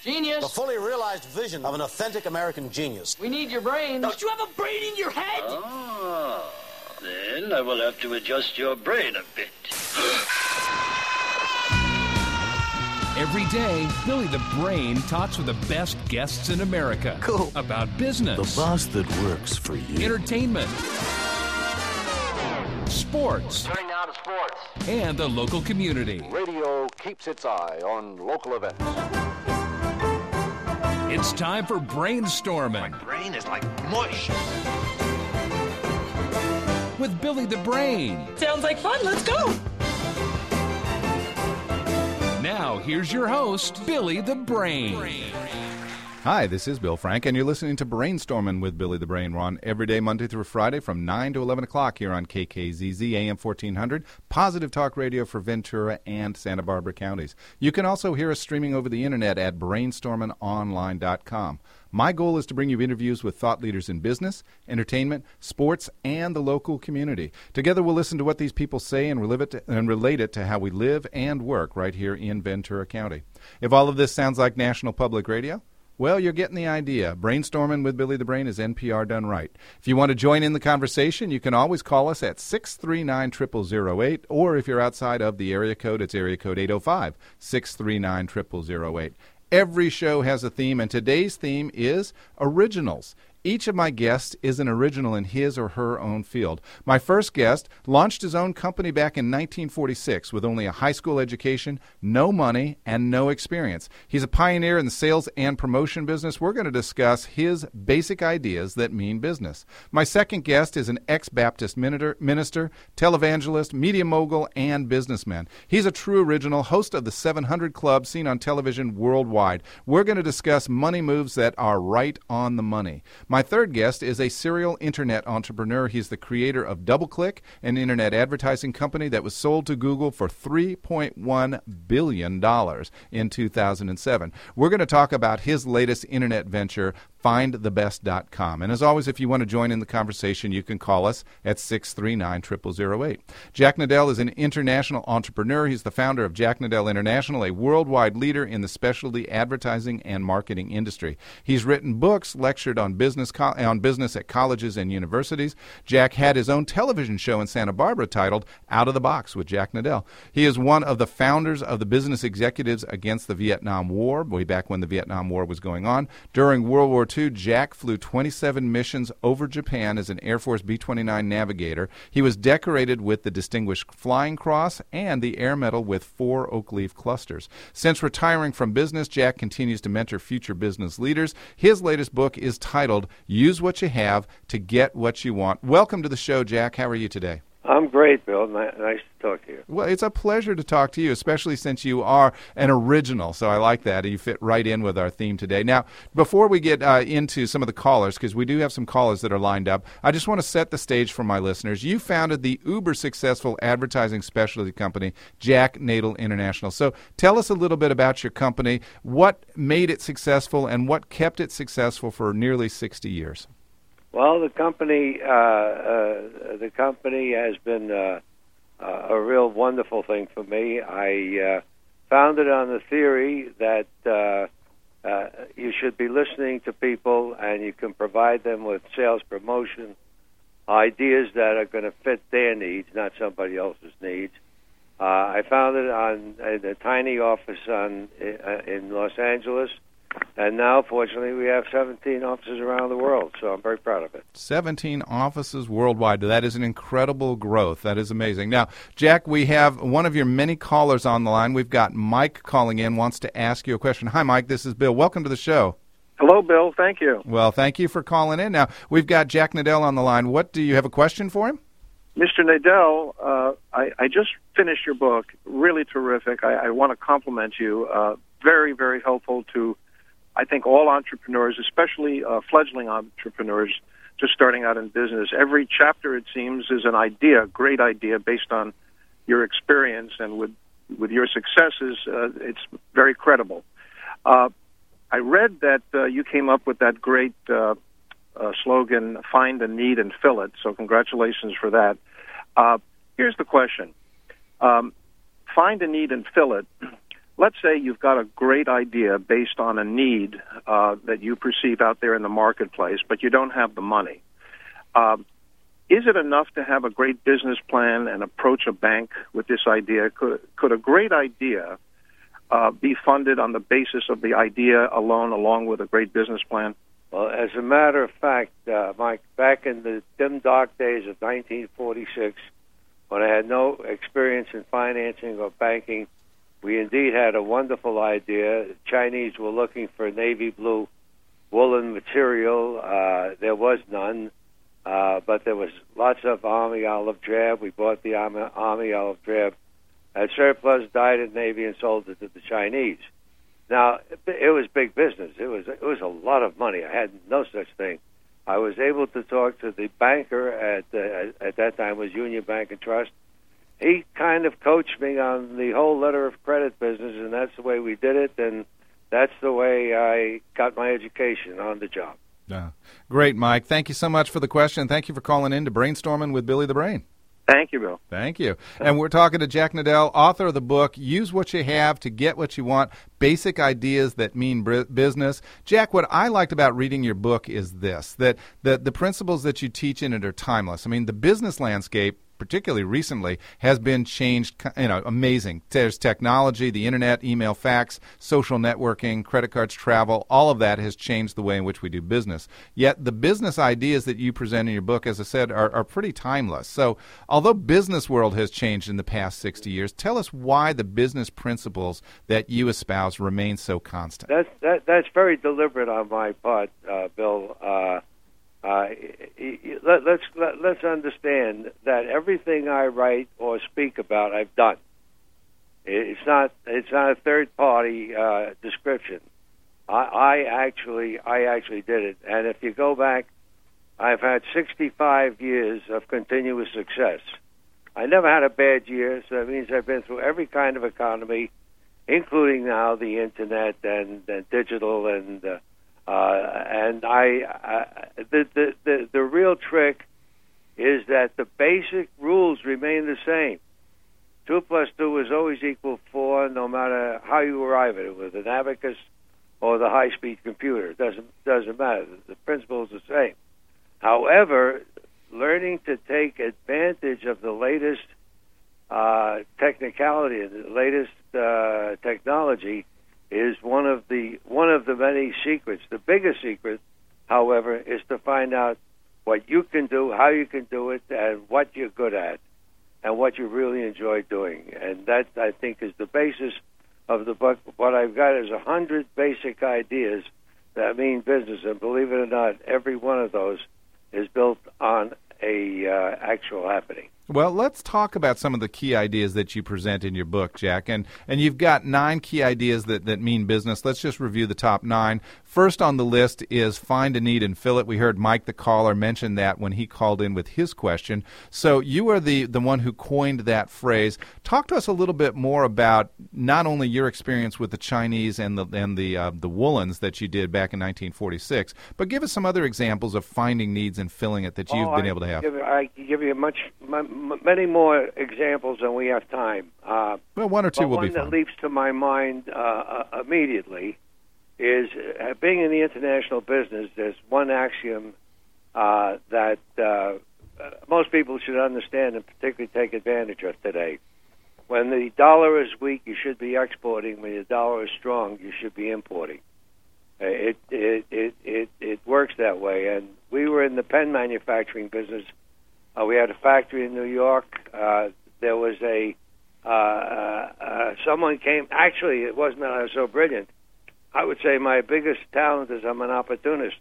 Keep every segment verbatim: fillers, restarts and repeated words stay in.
Genius. The fully realized vision of an authentic American genius. We need your brain. Don't you have a brain in your head? Ah, then I will have to adjust your brain a bit. Every day, Billy the Brain talks with the best guests in America. Cool. About business. The boss that works for you. Entertainment. Sports. Turning now to sports. And the local community. Radio keeps its eye on local events. It's time for brainstorming. My brain is like mush. With Billy the Brain. Sounds like fun. Let's go. Now, here's your host, Billy the Brain. Hi, this is Bill Frank, and you're listening to Brainstorming with Billy the Brain. We're on every day, Monday through Friday, from nine to eleven o'clock here on K K Z Z, A M fourteen hundred, Positive Talk Radio for Ventura and Santa Barbara counties. You can also hear us streaming over the Internet at brainstorming online dot com. My goal is to bring you interviews with thought leaders in business, entertainment, sports, and the local community. Together, we'll listen to what these people say and, relive it to, and relate it to how we live and work right here in Ventura County. If all of this sounds like National Public Radio, well, you're getting the idea. Brainstorming with Billy the Brain is N P R done right. If you want to join in the conversation, you can always call us at six three nine, zero zero zero eight, or if you're outside of the area code, it's area code eight oh five, six three nine, zero zero zero eight. Every show has a theme, and today's theme is originals. Each of my guests is an original in his or her own field. My first guest launched his own company back in nineteen forty-six with only a high school education, no money, and no experience. He's a pioneer in the sales and promotion business. We're going to discuss his basic ideas that mean business. My second guest is an ex-Baptist minister, minister, televangelist, media mogul, and businessman. He's a true original, host of the seven hundred Club, seen on television worldwide. We're going to discuss money moves that are right on the money. My third guest is a serial internet entrepreneur. He's the creator of DoubleClick, an internet advertising company that was sold to Google for three point one billion dollars in two thousand seven. We're going to talk about his latest internet venture, find the best dot com. And as always, if you want to join in the conversation, you can call us at six three nine, zero zero zero eight. Jack Nadell is an international entrepreneur. He's the founder of Jack Nadell International, a worldwide leader in the specialty advertising and marketing industry. He's written books, lectured on business on business at colleges and universities. Jack had his own television show in Santa Barbara titled Out of the Box with Jack Nadell. He is one of the founders of the Business Executives Against the Vietnam War, way back when the Vietnam War was going on. During World War Two, Jack flew twenty-seven missions over Japan as an Air Force B twenty-nine navigator. He was decorated with the Distinguished Flying Cross and the Air Medal with four oak leaf clusters. Since retiring from business, Jack continues to mentor future business leaders. His latest book is titled Use What You Have to Get What You Want. Welcome to the show, Jack. How are you today? I'm great, Bill. Nice to talk to you. Well, it's a pleasure to talk to you, especially since you are an original, so I like that. You fit right in with our theme today. Now, before we get uh, into some of the callers, because we do have some callers that are lined up, I just want to set the stage for my listeners. You founded the uber-successful advertising specialty company, Jack Nadell International. So tell us a little bit about your company, what made it successful, and what kept it successful for nearly sixty years. Well, the company, uh, uh, the company has been uh, uh, a real wonderful thing for me. I uh, founded on the theory that uh, uh, you should be listening to people, and you can provide them with sales promotion ideas that are going to fit their needs, not somebody else's needs. Uh, I founded on in a tiny office on uh, in Los Angeles. And now, fortunately, we have seventeen offices around the world, so I'm very proud of it. seventeen offices worldwide. That is an incredible growth. That is amazing. Now, Jack, we have one of your many callers on the line. We've got Mike calling in, wants to ask you a question. Hi, Mike. This is Bill. Welcome to the show. Hello, Bill. Thank you. Well, thank you for calling in. Now, we've got Jack Nadell on the line. What, do you have a question for him? Mister Nadell, uh, I, I just finished your book. Really terrific. I, I want to compliment you. Uh, very, very helpful to I think all entrepreneurs, especially uh, fledgling entrepreneurs, just starting out in business. Every chapter, it seems, is an idea, great idea, based on your experience, and with with your successes, uh, it's very credible. Uh, I read that uh, you came up with that great uh, uh, slogan, "Find a need and fill it." So, congratulations for that. Uh, here's the question: um, Find a need and fill it. let's say you've got a great idea based on a need uh, that you perceive out there in the marketplace, but you don't have the money. Um, is it enough to have a great business plan and approach a bank with this idea? Could, could a great idea uh, be funded on the basis of the idea alone, along with a great business plan? Well, as a matter of fact, uh, Mike, back in the dim, dark days of nineteen forty-six, when I had no experience in financing or banking, we indeed had a wonderful idea. The Chinese were looking for navy blue woolen material. Uh, there was none, uh, but there was lots of Army olive drab. We bought the Army, Army olive drab at surplus, dyed it Navy, and sold it to the Chinese. Now, it was big business. It was it was a lot of money. I had no such thing. I was able to talk to the banker at uh, at that time was Union Bank and Trust. He kind of coached me on the whole letter of credit business, and that's the way we did it, and that's the way I got my education on the job. Yeah. Great, Mike. Thank you so much for the question. Thank you for calling in to Brainstorming with Billy the Brain. Thank you, Bill. Thank you. And we're talking to Jack Nadell, author of the book, Use What You Have to Get What You Want, Basic Ideas That Mean Business. Jack, what I liked about reading your book is this, that the, the principles that you teach in it are timeless. I mean, the business landscape, particularly recently, has been changed, you know, amazing. There's technology, the internet, email, fax, social networking, credit cards, travel, all of that has changed the way in which we do business. Yet the business ideas that you present in your book, as I said, are, are pretty timeless. So although business world has changed in the past sixty years, tell us why the business principles that you espouse remain so constant. That's, that, that's very deliberate on my part, uh, Bill. Uh, Uh, let, let's let, let's understand that everything I write or speak about, I've done. It's not it's not a third party uh, description. I, I actually I actually did it, and if you go back, I've had sixty-five years of continuous success. I never had a bad year, so that means I've been through every kind of economy, including now the internet and, and digital and. Uh, Uh, and I, uh, the, the, the, the real trick is that the basic rules remain the same. Two plus two is always equal four, no matter how you arrive at it, with an abacus or the high-speed computer. It doesn't, doesn't matter. The principle is the same. However, learning to take advantage of the latest uh, technicality, the latest uh, technology, is one of the one of the many secrets. The biggest secret, however, is to find out what you can do, how you can do it, and what you're good at, and what you really enjoy doing. And that, I think, is the basis of the book. What I've got is a hundred basic ideas that mean business, and believe it or not, every one of those is built on a uh, actual happening. Well, let's talk about some of the key ideas that you present in your book, Jack. And and you've got nine key ideas that, that mean business. Let's just review the top nine. First on the list is find a need and fill it. We heard Mike the caller mention that when he called in with his question. So you are the, the one who coined that phrase. Talk to us a little bit more about not only your experience with the Chinese and the and the uh, the woolens that you did back in nineteen forty-six, but give us some other examples of finding needs and filling it that you've oh, been I able to have. Give, I can give you much, m- many more examples than we have time. Uh, well, one or two will one be fine. One that leaps to my mind uh, uh, immediately is uh, being in the international business. There's one axiom uh, that uh, most people should understand and particularly take advantage of today. When the dollar is weak, you should be exporting. When the dollar is strong, you should be importing. Uh, it, it it it it works that way. And we were in the pen manufacturing business. Uh, we had a factory in New York. Uh, there was a uh, uh, uh, someone came. Actually, it wasn't that I was so brilliant. I would say my biggest talent is I'm an opportunist.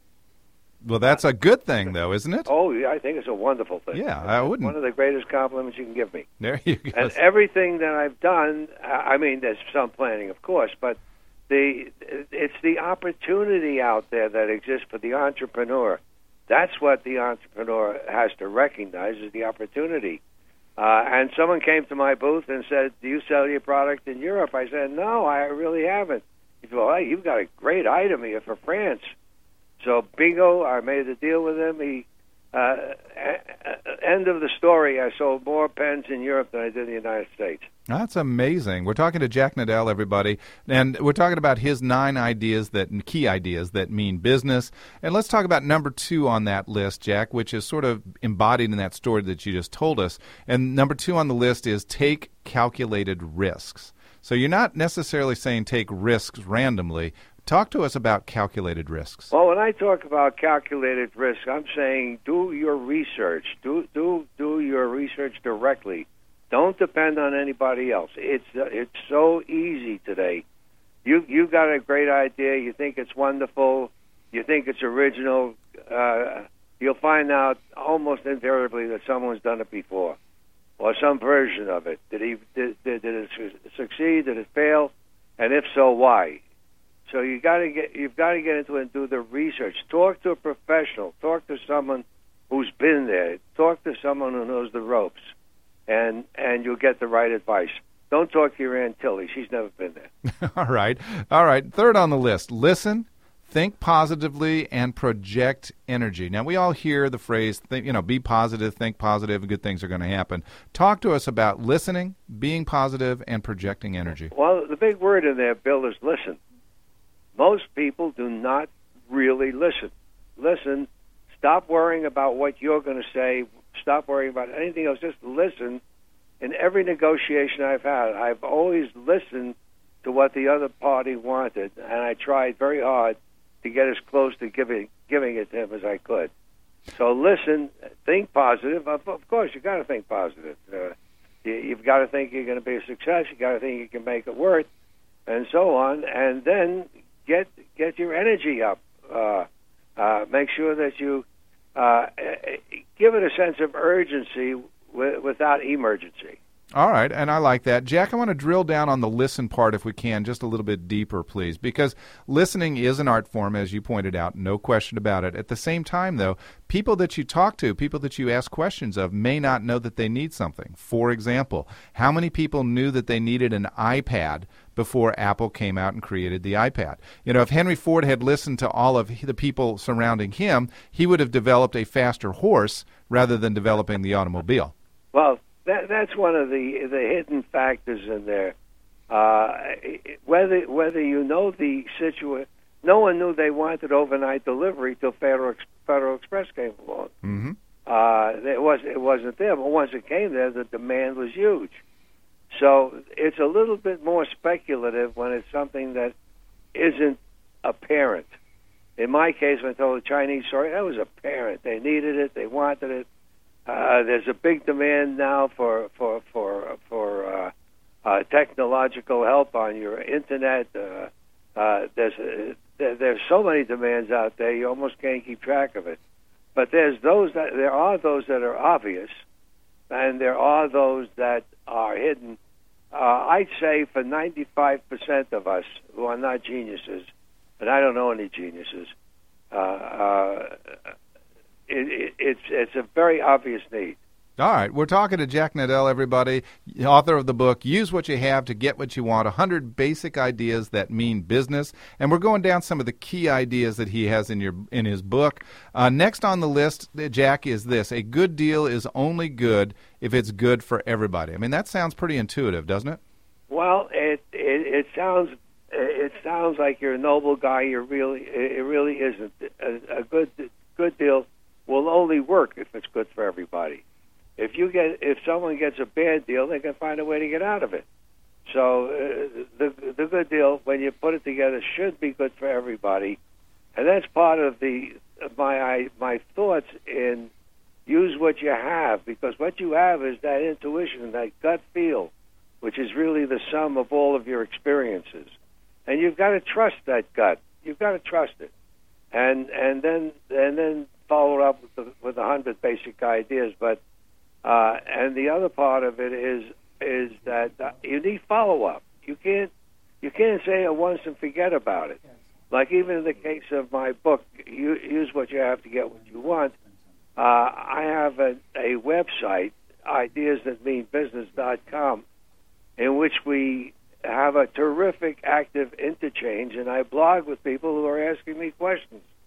Well, that's a good thing, though, isn't it? Oh, yeah, I think it's a wonderful thing. Yeah, I wouldn't. One of the greatest compliments you can give me. There you go. And everything that I've done, I mean, there's some planning, of course, but the it's the opportunity out there that exists for the entrepreneur. That's what the entrepreneur has to recognize, is the opportunity. Uh, and someone came to my booth and said, do you sell your product in Europe? I said, no, I really haven't. He said, well, hey, you've got a great item here for France. So bingo, I made a deal with him. He uh, end of the story, I sold more pens in Europe than I did in the United States. That's amazing. We're talking to Jack Nadell, everybody, and we're talking about his nine ideas, that key ideas that mean business. And let's talk about number two on that list, Jack, which is sort of embodied in that story that you just told us. And number two on the list is take calculated risks. So you're not necessarily saying take risks randomly. Talk to us about calculated risks. Well, when I talk about calculated risk, I'm saying do your research. Do do do your research directly. Don't depend on anybody else. It's uh, it's so easy today. You you got a great idea. You think it's wonderful. You think it's original. Uh, you'll find out almost invariably that someone's done it before, or some version of it. Did he did, did, did it su- succeed? Did it fail? And if so, why? So you got to get you've got to get into it and do the research. Talk to a professional. Talk to someone who's been there. Talk to someone who knows the ropes, and and you'll get the right advice. Don't talk to your Aunt Tilly. She's never been there. All right, all right. Third on the list: listen, think positively, and project energy. Now we all hear the phrase, think, you know, be positive, think positive, and good things are going to happen. Talk to us about listening, being positive, and projecting energy. Well, the big word in there, Bill, is listen. Most people do not really listen. Listen, stop worrying about what you're going to say. Stop worrying about anything else. Just listen. In every negotiation I've had, I've always listened to what the other party wanted, and I tried very hard to get as close to giving giving it to him as I could. So listen, think positive. Of, of course, you got to think positive. Uh, you, you've got to think you're going to be a success. You got to think you can make it work, and so on. And then Get get your energy up. Uh, uh, make sure that you uh, give it a sense of urgency w- without emergency. All right, and I like that. Jack, I want to drill down on the listen part, if we can, just a little bit deeper, please, because listening is an art form, as you pointed out, no question about it. At the same time, though, people that you talk to, people that you ask questions of, may not know that they need something. For example, how many people knew that they needed an iPad before Apple came out and created the iPad? You know, if Henry Ford had listened to all of the people surrounding him, he would have developed a faster horse rather than developing the automobile. Well, That, that's one of the the hidden factors in there. Uh, whether whether you know the situation, no one knew they wanted overnight delivery till Federal Federal Express came along. Mm-hmm. Uh, it was it wasn't there, but once it came there, the demand was huge. So it's a little bit more speculative when it's something that isn't apparent. In my case, when I told the Chinese story, that was apparent. They needed it. They wanted it. Uh, there's a big demand now for for for for uh, uh, technological help on your internet. Uh, uh, there's uh, there, there's so many demands out there, you almost can't keep track of it. But there's those that there are those that are obvious, and there are those that are hidden. Uh, I'd say for ninety-five percent of us who are not geniuses, and I don't know any geniuses. Uh, uh, It, it, it's it's a very obvious need. All right. We're talking to Jack Nadell, everybody, author of the book, Use What You Have to Get What You Want, one hundred Basic Ideas That Mean Business. And we're going down some of the key ideas that he has in your in his book. Uh, next on the list, Jack, is this. A good deal is only good if it's good for everybody. I mean, that sounds pretty intuitive, doesn't it? Well, it it, it sounds it sounds like you're a noble guy. You're really it really isn't. A, a good good deal will only work if it's good for everybody. If you get, if someone gets a bad deal, they can find a way to get out of it. So uh, the the good deal, when you put it together, should be good for everybody, and that's part of the of my I, my thoughts in use what you have, because what you have is that intuition, that gut feel, which is really the sum of all of your experiences, and you've got to trust that gut. You've got to trust it, and and then and then. Follow up with the, with a hundred basic ideas, but uh, and the other part of it is is that uh, you need follow up. You can't you can't say it once and forget about it. Like even in the case of my book, you, use what you have to get what you want. Uh, I have a, a website, ideas that mean business dot com, in which we have a terrific active interchange, and I blog with people who are asking me questions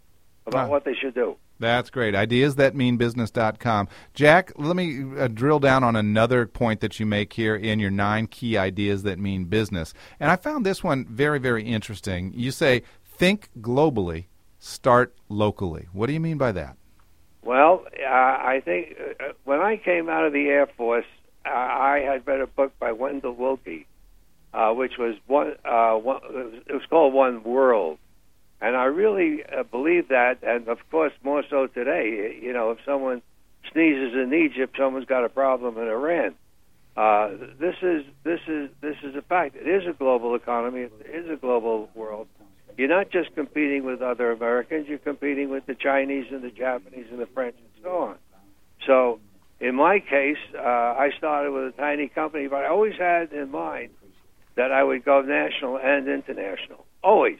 about Ah. what they should do. That's great. ideas that mean business dot com. Jack, let me uh, drill down on another point that you make here in your nine key ideas that mean business. And I found this one very, very interesting. You say, think globally, start locally. What do you mean by that? Well, uh, I think uh, when I came out of the Air Force, uh, I had read a book by Wendell Willkie, uh, which was one, uh, one. It was called One World. And I really uh, believe that, and of course more so today. You know, if someone sneezes in Egypt, someone's got a problem in Iran. Uh, this is this is this is a fact. It is a global economy. It is a global world. You're not just competing with other Americans. You're competing with the Chinese and the Japanese and the French and so on. So, in my case, uh, I started with a tiny company, but I always had in mind that I would go national and international. Always.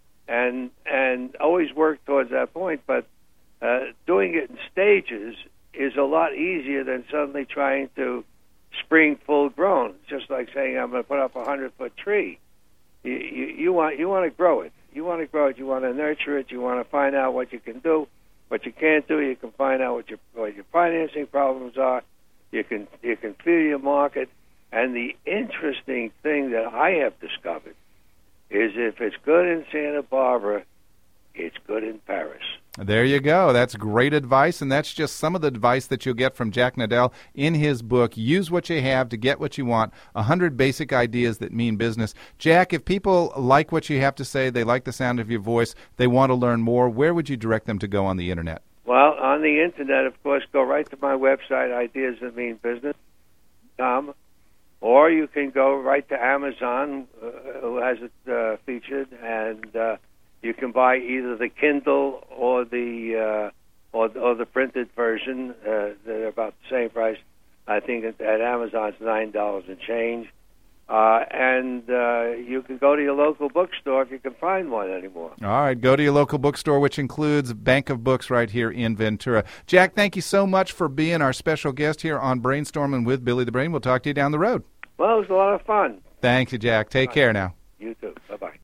And and always work towards that point, but uh, doing it in stages is a lot easier than suddenly trying to spring full grown. It's just like saying I'm going to put up a hundred foot tree. You, you you want you want to grow it. You want to grow it. You want to nurture it. You want to find out what you can do, what you can't do. You can find out what your what your financing problems are. You can you can feel your market. And the interesting thing that I have discovered is if it's good in Santa Barbara, it's good in Paris. There you go. That's great advice, and that's just some of the advice that you'll get from Jack Nadel in his book, Use What You Have to Get What You Want, one hundred Basic Ideas That Mean Business. Jack, if people like what you have to say, they like the sound of your voice, they want to learn more, where would you direct them to go on the Internet? Well, on the Internet, of course, go right to my website, ideas that mean business dot com. Or you can go right to Amazon, uh, who has it uh, featured, and uh, you can buy either the Kindle or the uh, or, or the printed version. Uh, they're about the same price. I think at, at Amazon it's nine dollars and change. Uh, and uh, you can go to your local bookstore if you can find one anymore. All right, go to your local bookstore, which includes Bank of Books right here in Ventura. Jack, thank you so much for being our special guest here on Brainstorming with Billy the Brain. We'll talk to you down the road. Well, it was a lot of fun. Thank you, Jack. Take care now. You too.